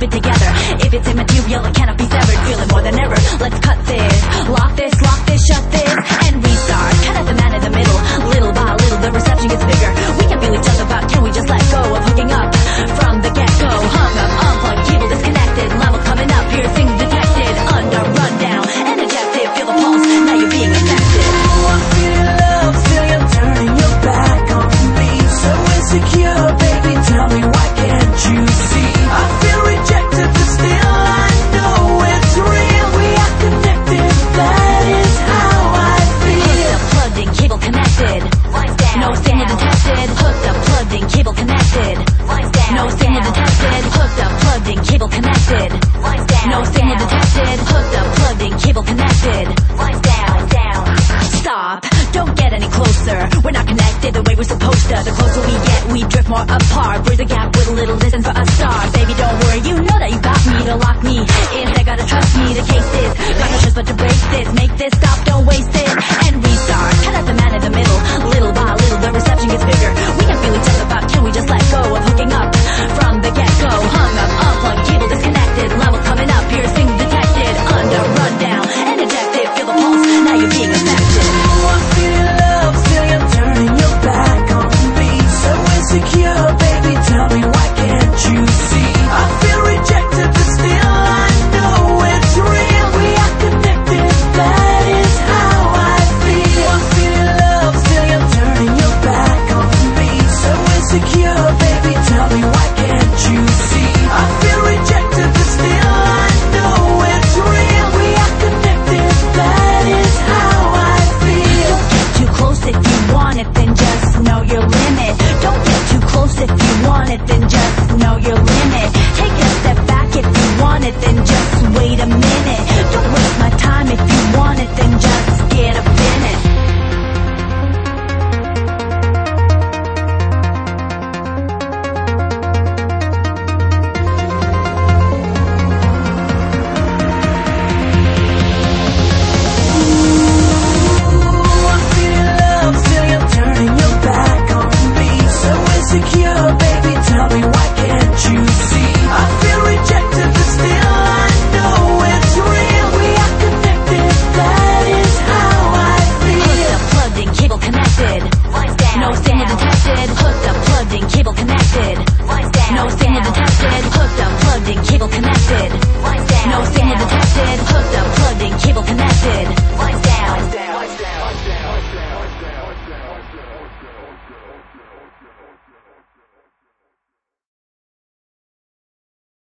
it together. If it's immaterial, it cannot be severed. Feeling more than ever, let's cut this. Lock this, shut this, and restart. Cut out the man in the middle. Little by little, the reception gets bigger. We can feel each other, but can we just let go of hooking up from the get-go? Hung up, unplugged, cable disconnected. Level coming up, piercing detected. Under, rundown, and ejected. Feel the pulse, now you're being affected. Oh, I feel love, still you're turning your back on me. So insecure, baby, tell me why can't you see? I feel rejected, but still I know it's real. We are connected, that is how I feel. Hooked up, plugged in, cable connected. No signal detected. Hooked up, plugged in, cable connected. No signal detected. Hooked up, plugged in, cable connected. No signal detected. Hooked up, plugged in, cable connected. Stop, don't get any closer. We're not connected the way we're supposed to. The closer we get, we drift more apart. Bridge the gap with a little distance for us stars. Baby, don't worry, you know that you got me to lock me in. They gotta trust me to case this. Got no choice but to break this. Make this stop, don't waste it. And restart. Cut out the man in the middle. Little by little, the reception gets bigger. We can feel each other, but can we just let go of hooking up from the get-go? Hung up, unplugged, cable disconnected. Level coming up, piercing detected. Under, rundown, and ejected. Feel the pulse, now you're being affected. Oh, I feel love, still you're turning your back on me. So insecure, baby, tell me why can't you see? I feel rejected, but still I know it's real. We are connected, that is how I feel. I feel love, still you're turning your back on me. So insecure, baby, tell me why can't you see? I feel rejected, but still I know it's real. We are connected, that is how I feel. Don't get too close if you want it, then just know your limit. Don't get too close if you want it, then just know your limit. Take a step back if you want it, then just wait a minute. Don't waste my time if you want it, then just get a minute. Insecure, baby, tell me why can't you see? I feel rejected, but still I know it's real. We are connected, that is how I feel. Hooked up, plugged in, cable connected. No signal detected. Hooked up, plugged in, cable connected. No signal detected. Hooked up, plugged in, cable connected. No signal detected. Hooked up,